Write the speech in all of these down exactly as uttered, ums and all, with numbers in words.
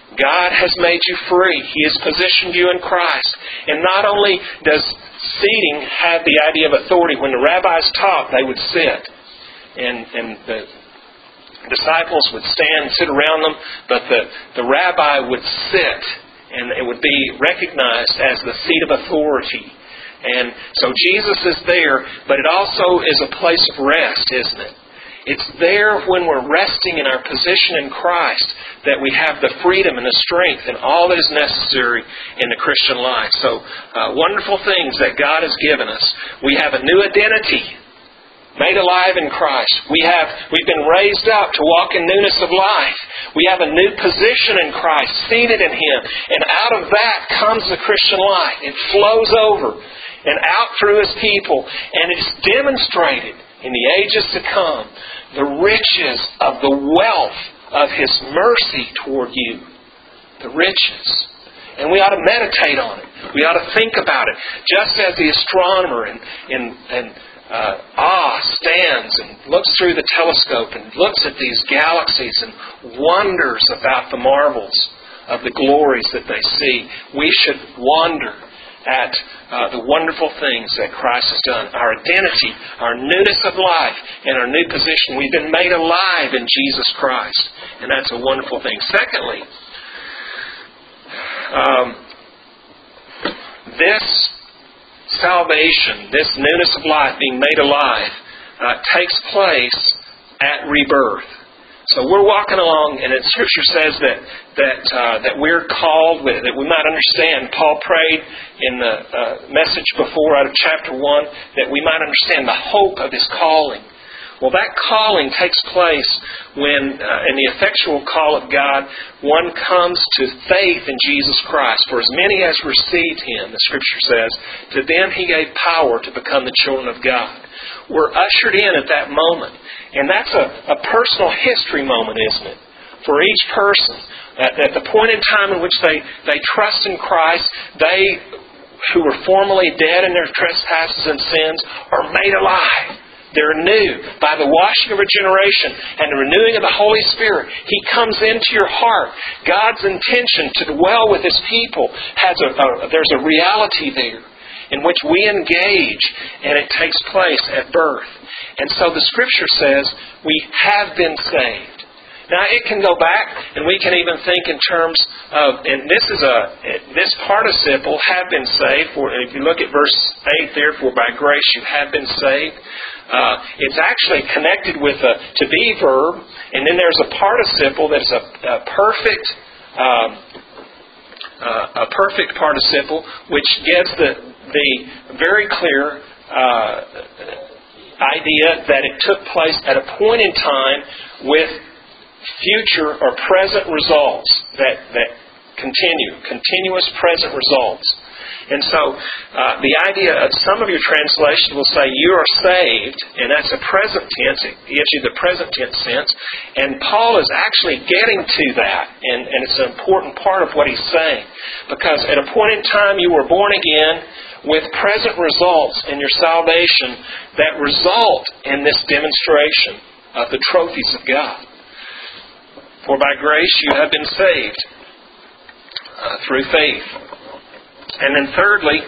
God has made you free. He has positioned you in Christ. And not only does seating have the idea of authority, when the rabbis taught, they would sit. And, and the disciples would stand and sit around them, but the, the rabbi would sit, and it would be recognized as the seat of authority. And so Jesus is there, but it also is a place of rest, isn't it? It's there when we're resting in our position in Christ that we have the freedom and the strength and all that is necessary in the Christian life. So, uh, wonderful things that God has given us. We have a new identity, made alive in Christ. We have, we've been raised up to walk in newness of life. We have a new position in Christ, seated in Him. And out of that comes the Christian life. It flows over and out through His people. And it's demonstrated in the ages to come the riches of the wealth of His mercy toward you. The riches. And we ought to meditate on it. We ought to think about it. Just as the astronomer in, in, in uh, awe stands and looks through the telescope and looks at these galaxies and wonders about the marvels of the glories that they see, we should wonder at uh, the wonderful things that Christ has done. Our identity, our newness of life, and our new position. We've been made alive in Jesus Christ. And that's a wonderful thing. Secondly, um, this salvation, this newness of life being made alive, uh, takes place at rebirth. So we're walking along, and the Scripture says that that uh, that we're called, that we might understand. Paul prayed in the uh, message before out of chapter one that we might understand the hope of his calling. Well, that calling takes place when, uh, in the effectual call of God, one comes to faith in Jesus Christ. For as many as received Him, the Scripture says, to them He gave power to become the children of God. We're ushered in at that moment. And that's a, a personal history moment, isn't it? For each person. At, at the point in time in which they, they trust in Christ, they who were formerly dead in their trespasses and sins are made alive. They're new by the washing of regeneration and the renewing of the Holy Spirit. He comes into your heart. God's intention to dwell with His people has a, a there's a reality there in which we engage, and it takes place at birth. And so the Scripture says we have been saved. Now it can go back, and we can even think in terms of, and this is a this participle, have been saved. For if you look at verse eight, therefore by grace you have been saved. Uh, it's actually connected with a to be verb, and then there's a participle that's a, a perfect um, uh, a perfect participle, which gives the the very clear uh, idea that it took place at a point in time with future or present results that that continue, continuous present results. And so uh, the idea of some of your translations will say you are saved, and that's a present tense. It gives you the present tense sense. And Paul is actually getting to that, and, and it's an important part of what he's saying. Because at a point in time you were born again with present results in your salvation that result in this demonstration of the trophies of God. For by grace you have been saved uh, through faith. And then thirdly,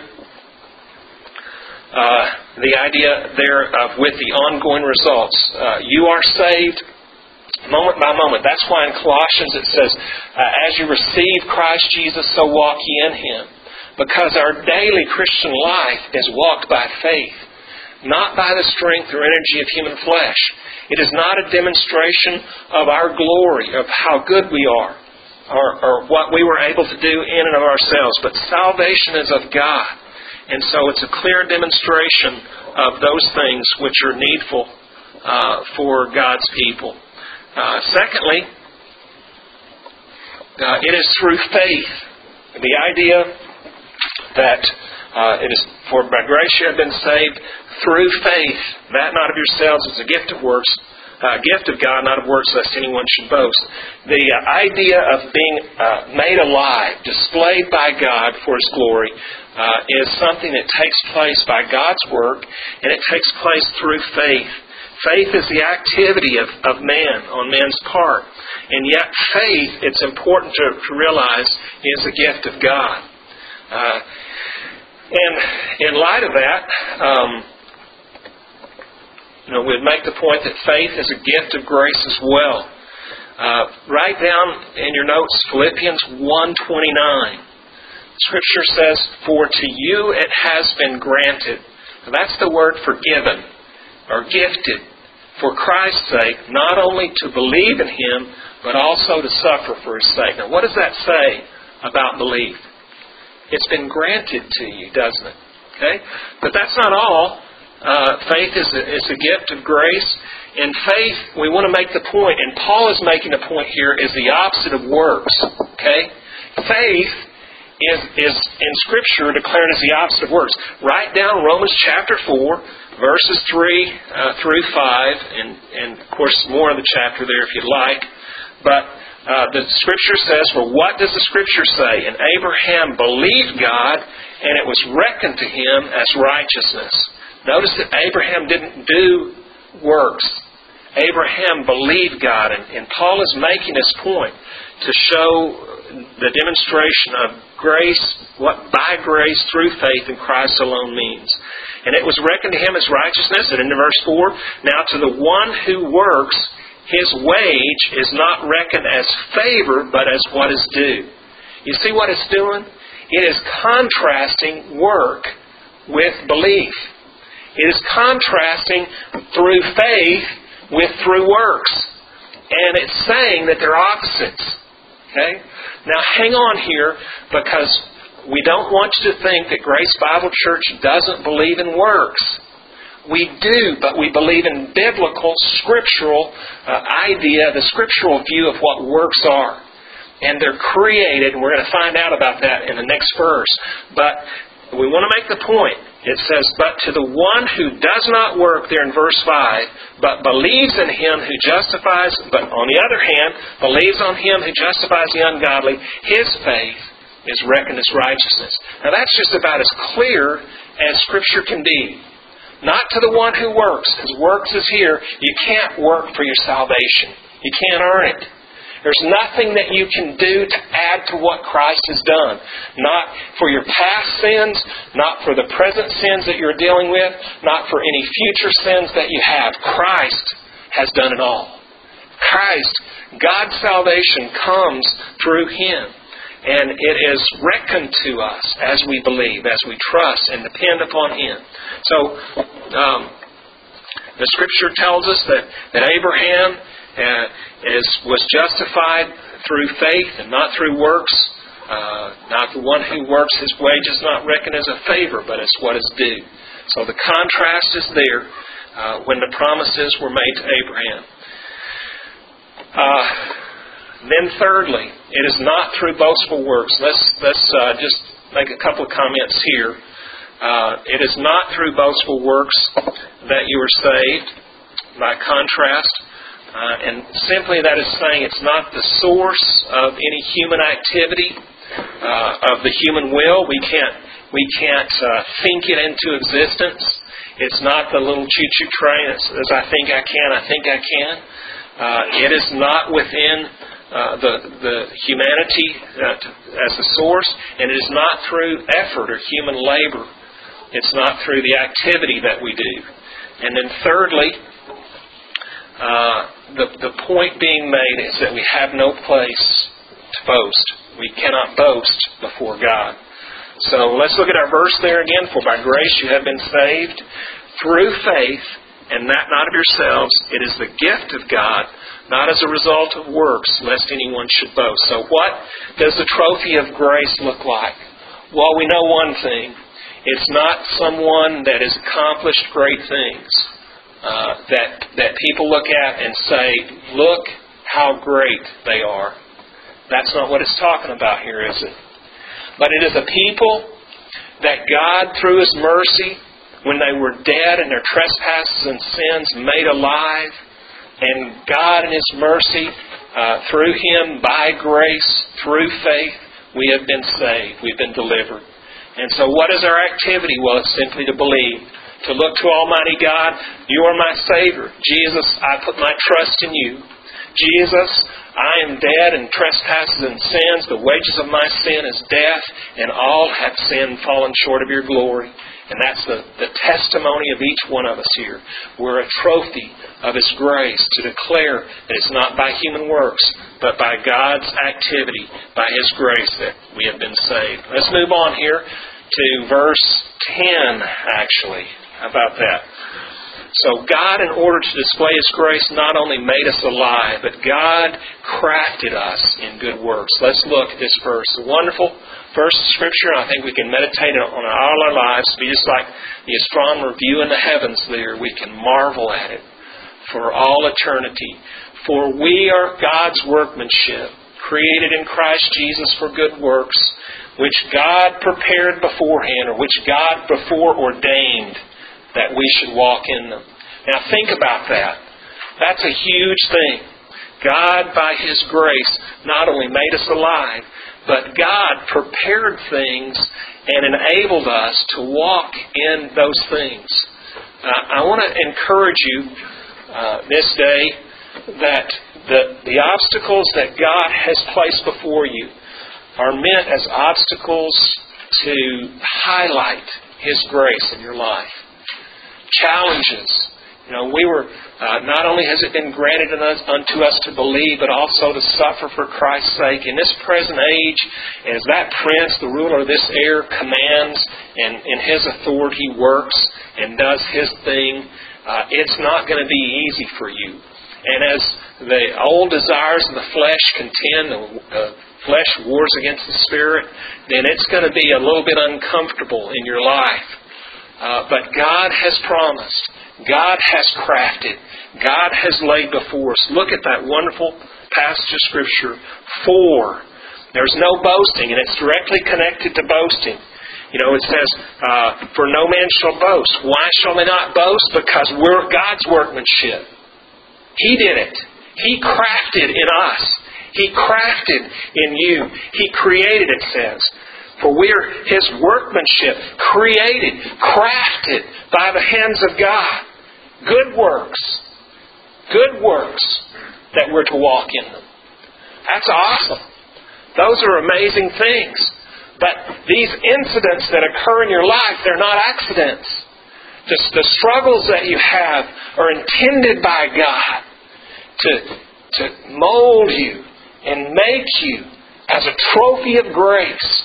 uh, the idea there of with the ongoing results. Uh, you are saved moment by moment. That's why in Colossians it says, uh, as you receive Christ Jesus, so walk ye in Him. Because our daily Christian life is walked by faith, not by the strength or energy of human flesh. It is not a demonstration of our glory, of how good we are, or, or what we were able to do in and of ourselves. But salvation is of God. And so it's a clear demonstration of those things which are needful uh, for God's people. Uh, secondly, uh, it is through faith. The idea that uh, it is for by grace you have been saved through faith, that not of yourselves is a gift of works, a uh, gift of God, not of works, lest anyone should boast. The uh, idea of being uh, made alive, displayed by God for His glory, uh, is something that takes place by God's work, and it takes place through faith. Faith is the activity of, of man on man's part. And yet faith, it's important to, to realize, is a gift of God. Uh, and in light of that, um, you know, we'd make the point that faith is a gift of grace as well. Uh, write down in your notes Philippians one twenty-nine. Scripture says, "For to you it has been granted." Now that's the word forgiven or gifted. For Christ's sake, not only to believe in Him, but also to suffer for His sake. Now what does that say about belief? It's been granted to you, doesn't it? Okay? But that's not all. Uh, faith is a, is a gift of grace. In faith, we want to make the point, and Paul is making the point here, is the opposite of works. Okay? Faith is, is in Scripture declared as the opposite of works. Write down Romans chapter four, verses three uh, through five, and, and of course more of the chapter there if you'd like. But uh, the Scripture says, "For what does the Scripture say? And Abraham believed God, and it was reckoned to him as righteousness." Notice that Abraham didn't do works. Abraham believed God, and, and Paul is making this point to show the demonstration of grace, what by grace through faith in Christ alone means. And it was reckoned to him as righteousness, and in verse four, "Now to the one who works, his wage is not reckoned as favor, but as what is due." You see what it's doing? It is contrasting work with belief. It is contrasting through faith with through works. And it's saying that they're opposites. Okay? Now hang on here, because we don't want you to think that Grace Bible Church doesn't believe in works. We do, but we believe in biblical, scriptural uh, idea, the scriptural view of what works are. And they're created, and we're going to find out about that in the next verse. But we want to make the point. It says, "But to the one who does not work," there in verse five, "but believes in Him who justifies," but on the other hand, believes on Him who justifies the ungodly, his faith is reckoned as righteousness. Now that's just about as clear as Scripture can be. Not to the one who works, because works is here. You can't work for your salvation. You can't earn it. There's nothing that you can do to add to what Christ has done. Not for your past sins, not for the present sins that you're dealing with, not for any future sins that you have. Christ has done it all. Christ, God's salvation comes through Him. And it is reckoned to us as we believe, as we trust and depend upon Him. So, um, the Scripture tells us that, that Abraham Uh, is, was justified through faith and not through works. Uh, not the one who works, his wage is not reckoned as a favor, but as what is due. So the contrast is there uh, when the promises were made to Abraham. Uh, then thirdly, it is not through boastful works. Let's, let's uh, just make a couple of comments here. Uh, it is not through boastful works that you are saved. By contrast, Uh, and simply that is saying it's not the source of any human activity, uh, of the human will. We can't we can't uh, think it into existence. It's not the little choo-choo train that says, "I think I can, I think I can." Uh, it is not within uh, the the humanity uh, to, as a source, and it is not through effort or human labor. It's not through the activity that we do. And then thirdly, Uh, the, the point being made is that we have no place to boast. We cannot boast before God. So let's look at our verse there again. "For by grace you have been saved through faith, and that not of yourselves. It is the gift of God, not as a result of works, lest anyone should boast." So what does the trophy of grace look like? Well, we know one thing. It's not someone that has accomplished great things. Uh, that that people look at and say, "Look how great they are." That's not what it's talking about here, is it? But it is a people that God, through His mercy, when they were dead in their trespasses and sins, made alive. And God in His mercy, uh, through Him, by grace, through faith, we have been saved. We've been delivered. And so what is our activity? Well, it's simply to believe. to look to Almighty God. You are my Savior. Jesus, I put my trust in you. Jesus, I am dead in trespasses and sins. The wages of my sin is death, and all have sinned, fallen short of your glory. And that's the, the testimony of each one of us here. We're a trophy of His grace to declare that it's not by human works, but by God's activity, by His grace that we have been saved. Let's move on here to verse ten, actually. How about that? So God, in order to display His grace, not only made us alive, but God crafted us in good works. Let's look at this verse. A wonderful verse of Scripture. I think we can meditate on it all our lives. Be just like the astronomer viewing the heavens there. We can marvel at it for all eternity. For we are God's workmanship, created in Christ Jesus for good works, which God prepared beforehand, or which God before ordained that we should walk in them. Now think about that. That's a huge thing. God, by His grace, not only made us alive, but God prepared things and enabled us to walk in those things. Uh, I want to encourage you uh, this day that the, the obstacles that God has placed before you are meant as obstacles to highlight His grace in your life. Challenges. You know, we were, uh, not only has it been granted unto us to believe, but also to suffer for Christ's sake. In this present age, as that prince, the ruler of this air, commands and in his authority works and does his thing, uh, it's not going to be easy for you. And as the old desires of the flesh contend, the uh, flesh wars against the Spirit, then it's going to be a little bit uncomfortable in your life. Uh, but God has promised. God has crafted. God has laid before us. Look at that wonderful passage of Scripture. For, there's no boasting, and it's directly connected to boasting. You know, it says, uh, for no man shall boast. Why shall they not boast? Because we're God's workmanship. He did it. He crafted in us. He crafted in you. He created, it says. For we are His workmanship, created, crafted by the hands of God. Good works. Good works that we're to walk in them. That's awesome. Those are amazing things. But these incidents that occur in your life, they're not accidents. The, the struggles that you have are intended by God to, to mold you and make you as a trophy of grace.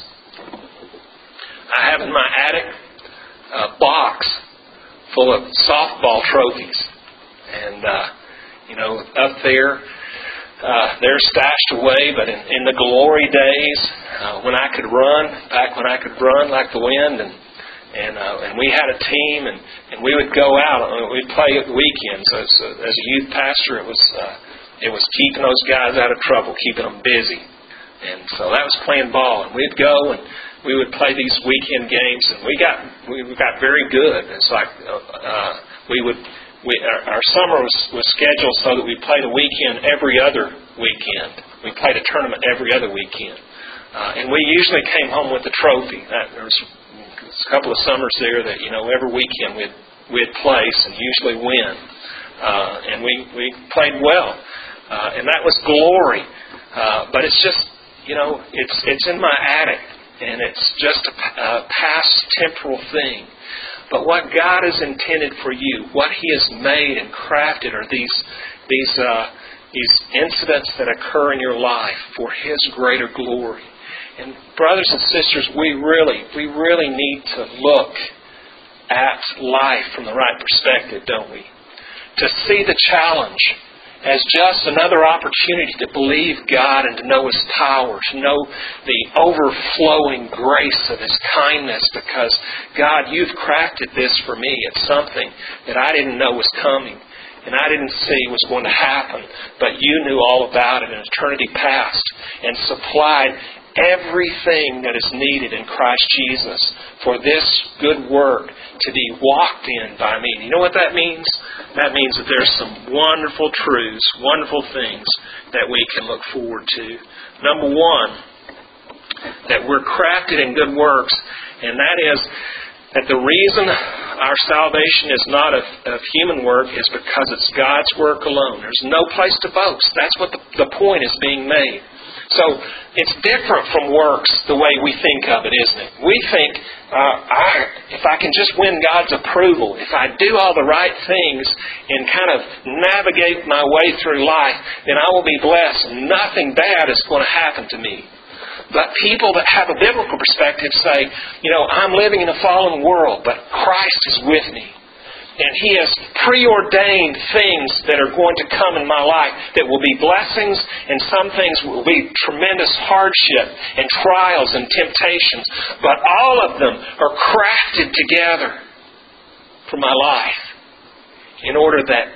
I have in my attic a box full of softball trophies. And, uh, you know, up there, uh, they're stashed away, but in, in the glory days, uh, when I could run, back when I could run like the wind, and and uh, and we had a team, and, and we would go out, and we'd play at the weekends. So, so as a youth pastor, it was uh, it was keeping those guys out of trouble, keeping them busy. And so that was playing ball. And we'd go and we would play these weekend games, and we got we got very good. It's like uh, we would we our, our summer was, was scheduled so that we played a weekend every other weekend. We played a tournament every other weekend, uh, and we usually came home with a trophy. That, there was a couple of summers there that you know every weekend we'd we'd place and usually win, uh, and we we played well, uh, and that was glory. Uh, but it's just you know it's it's in my attic. And it's just a, a past temporal thing. But what God has intended for you, what He has made and crafted are these these uh, these incidents that occur in your life for His greater glory. And brothers and sisters, we really, we really need to look at life from the right perspective, don't we? To see the challenge as just another opportunity to believe God and to know His power, to know the overflowing grace of His kindness, because, God, You've crafted this for me. It's something that I didn't know was coming and I didn't see was going to happen, but You knew all about it in eternity past and supplied everything that is needed in Christ Jesus for this good work to be walked in by me. And you know what that means? That means that there's some wonderful truths, wonderful things that we can look forward to. Number one, that we're crafted in good works, and that is that the reason our salvation is not of, of human work is because it's God's work alone. There's no place to boast. That's what the, the point is being made. So it's different from works the way we think of it, isn't it? We think, uh, I, if I can just win God's approval, if I do all the right things and kind of navigate my way through life, then I will be blessed and nothing bad is going to happen to me. But people that have a biblical perspective say, you know, I'm living in a fallen world, but Christ is with me. And He has preordained things that are going to come in my life that will be blessings, and some things will be tremendous hardship and trials and temptations. But all of them are crafted together for my life in order that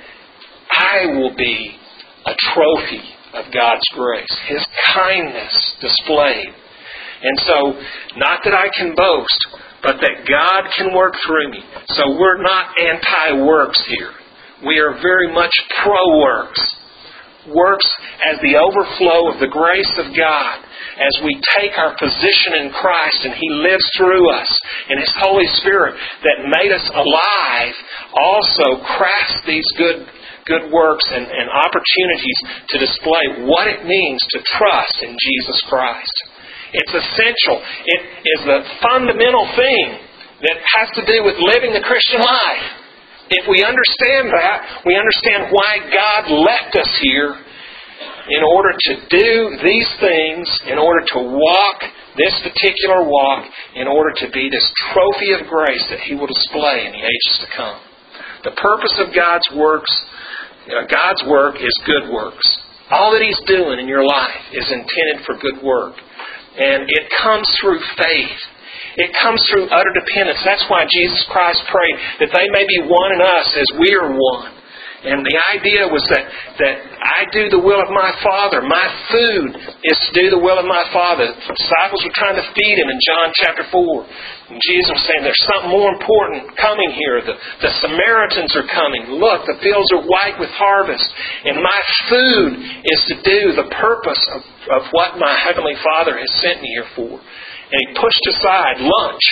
I will be a trophy of God's grace, His kindness displayed. And so, not that I can boast, but that God can work through me. So we're not anti-works here. We are very much pro-works. Works as the overflow of the grace of God, as we take our position in Christ and He lives through us, and His Holy Spirit that made us alive also crafts these good good works and, and opportunities to display what it means to trust in Jesus Christ. It's essential. It is the fundamental thing that has to do with living the Christian life. If we understand that, we understand why God left us here in order to do these things, in order to walk this particular walk, in order to be this trophy of grace that He will display in the ages to come. The purpose of God's works, God's work is good works. All that He's doing in your life is intended for good work. And it comes through faith. It comes through utter dependence. That's why Jesus Christ prayed that they may be one in us as we are one. And the idea was that, that I do the will of my Father. My food is to do the will of my Father. The disciples were trying to feed Him in John chapter four. And Jesus was saying, there's something more important coming here. The, the Samaritans are coming. Look, the fields are white with harvest. And my food is to do the purpose of, of what my Heavenly Father has sent me here for. And He pushed aside lunch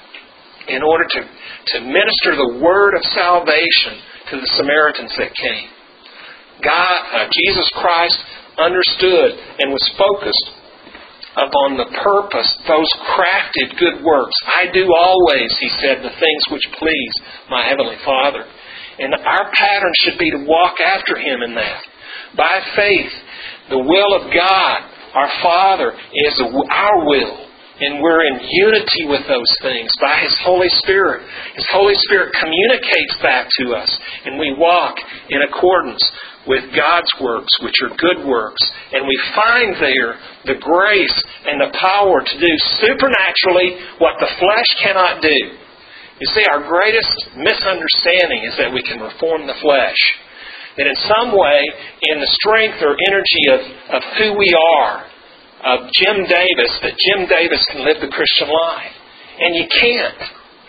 in order to, to minister the word of salvation to the Samaritans that came. God, uh, Jesus Christ understood and was focused upon the purpose, those crafted good works. I do always, He said, the things which please my Heavenly Father. And our pattern should be to walk after Him in that. By faith, the will of God, our Father, is our will. And we're in unity with those things by His Holy Spirit. His Holy Spirit communicates that to us. And we walk in accordance with God's works, which are good works. And we find there the grace and the power to do supernaturally what the flesh cannot do. You see, our greatest misunderstanding is that we can reform the flesh. That in some way, in the strength or energy of, of who we are, of Jim Davis, that Jim Davis can live the Christian life. And you can't.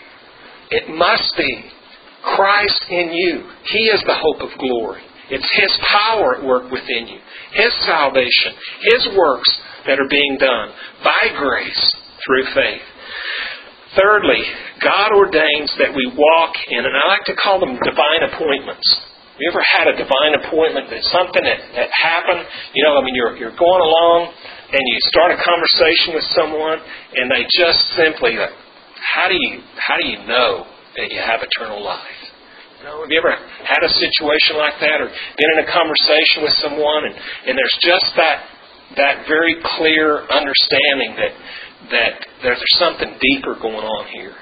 It must be Christ in you. He is the hope of glory. It's His power at work within you. His salvation. His works that are being done by grace through faith. Thirdly, God ordains that we walk in, and I like to call them divine appointments. Have you ever had a divine appointment? That something that, that happened, you know, I mean, you're you're going along and you start a conversation with someone and they just simply, like, how do you how do you know that you have eternal life? You know, have you ever had a situation like that or been in a conversation with someone and, and there's just that that very clear understanding that that there's something deeper going on here.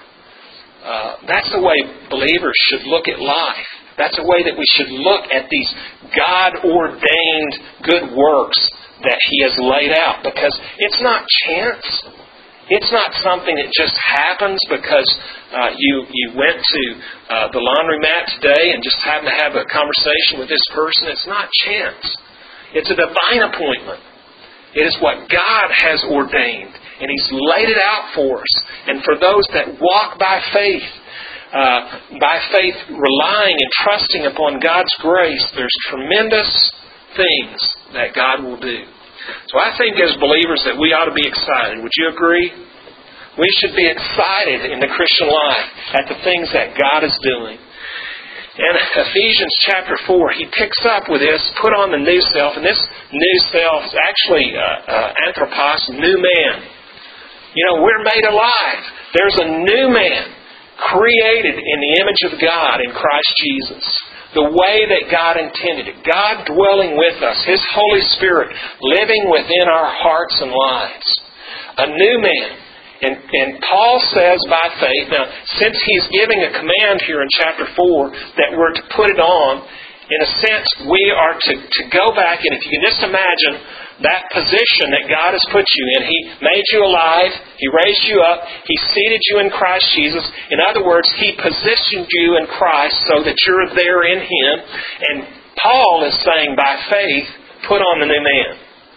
Uh, that's the way believers should look at life. That's a way that we should look at these God-ordained good works that He has laid out. Because it's not chance. It's not something that just happens because uh, you, you went to uh, the laundromat today and just happened to have a conversation with this person. It's not chance. It's a divine appointment. It is what God has ordained. And He's laid it out for us. And for those that walk by faith, Uh, by faith, relying and trusting upon God's grace, there's tremendous things that God will do. So I think as believers that we ought to be excited. Would you agree? We should be excited in the Christian life at the things that God is doing. In Ephesians chapter four, he picks up with this, put on the new self, and this new self is actually uh, uh, anthropos, new man. You know, we're made alive. There's a new man created in the image of God in Christ Jesus. The way that God intended it. God dwelling with us. His Holy Spirit living within our hearts and lives. A new man. And, and Paul says by faith, now since he's giving a command here in chapter four that we're to put it on, in a sense we are to, to go back, and if you can just imagine that position that God has put you in. He made you alive, He raised you up, He seated you in Christ Jesus. In other words, He positioned you in Christ so that you're there in Him. And Paul is saying by faith, put on the new man.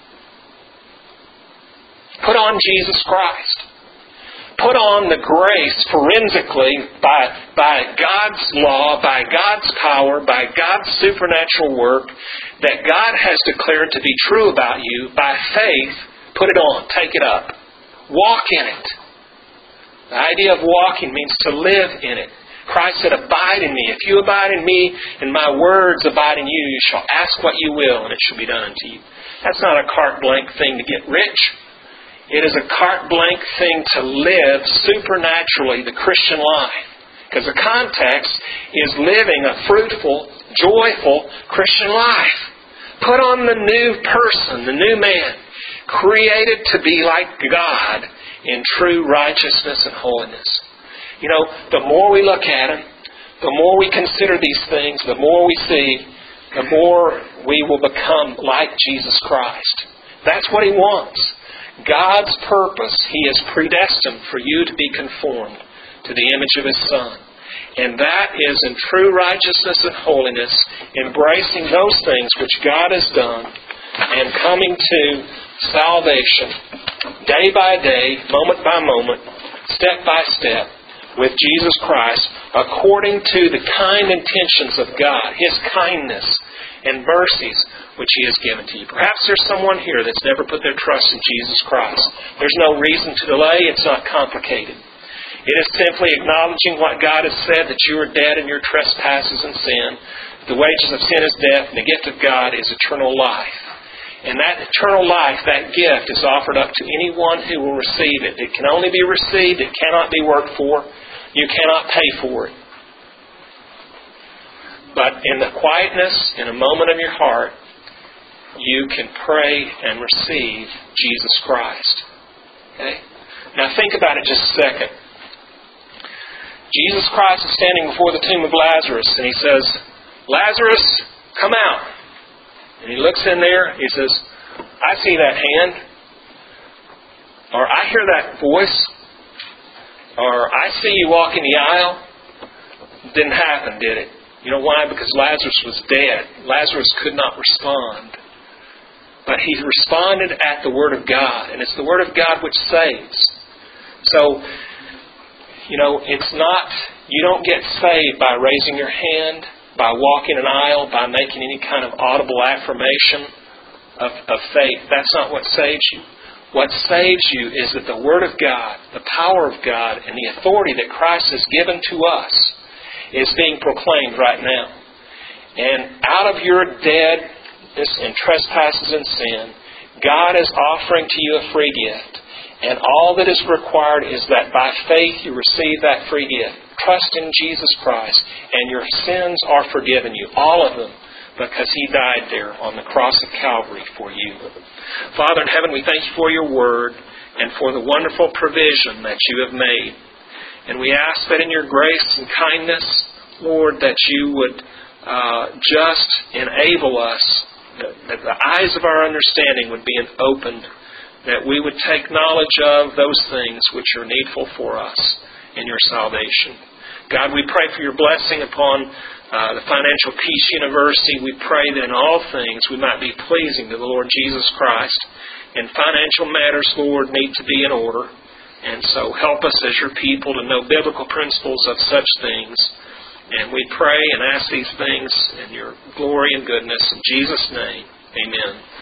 Put on Jesus Christ. Put on the grace forensically by, by God's law, by God's power, by God's supernatural work that God has declared to be true about you. By faith, put it on. Take it up. Walk in it. The idea of walking means to live in it. Christ said, abide in me. If you abide in me and my words abide in you, you shall ask what you will and it shall be done unto you. That's not a carte blanche thing to get rich. It is a carte blanche thing to live supernaturally the Christian life. Because the context is living a fruitful, joyful Christian life. Put on the new person, the new man, created to be like God in true righteousness and holiness. You know, the more we look at Him, the more we consider these things, the more we see, the more we will become like Jesus Christ. That's what He wants. God's purpose, He has predestined for you to be conformed to the image of His Son. And that is in true righteousness and holiness, embracing those things which God has done and coming to salvation day by day, moment by moment, step by step with Jesus Christ according to the kind intentions of God, His kindness and mercies which He has given to you. Perhaps there's someone here that's never put their trust in Jesus Christ. There's no reason to delay. It's not complicated. It is simply acknowledging what God has said, that you are dead in your trespasses and sin. The wages of sin is death, and the gift of God is eternal life. And that eternal life, that gift, is offered up to anyone who will receive it. It can only be received. It cannot be worked for. You cannot pay for it. But in the quietness, in a moment of your heart, you can pray and receive Jesus Christ. Okay? Now think about it just a second. Jesus Christ is standing before the tomb of Lazarus, and He says, Lazarus, come out. And He looks in there, He says, I see that hand, or I hear that voice, or I see you walking the aisle. Didn't happen, did it? You know why? Because Lazarus was dead. Lazarus could not respond. But he responded at the Word of God. And it's the Word of God which saves. So, you know, it's not, you don't get saved by raising your hand, by walking an aisle, by making any kind of audible affirmation of, of faith. That's not what saves you. What saves you is that the Word of God, the power of God, and the authority that Christ has given to us is being proclaimed right now. And out of your deadness and trespasses and sin, God is offering to you a free gift. And all that is required is that by faith you receive that free gift. Trust in Jesus Christ, and your sins are forgiven you, all of them, because He died there on the cross of Calvary for you. Father in heaven, we thank You for Your Word and for the wonderful provision that You have made. And we ask that in Your grace and kindness, Lord, that You would uh, just enable us, that, that the eyes of our understanding would be opened, that we would take knowledge of those things which are needful for us in Your salvation. God, we pray for Your blessing upon uh, the Financial Peace University. We pray that in all things we might be pleasing to the Lord Jesus Christ. And financial matters, Lord, need to be in order. And so help us as Your people to know biblical principles of such things. And we pray and ask these things in Your glory and goodness. In Jesus' name, amen.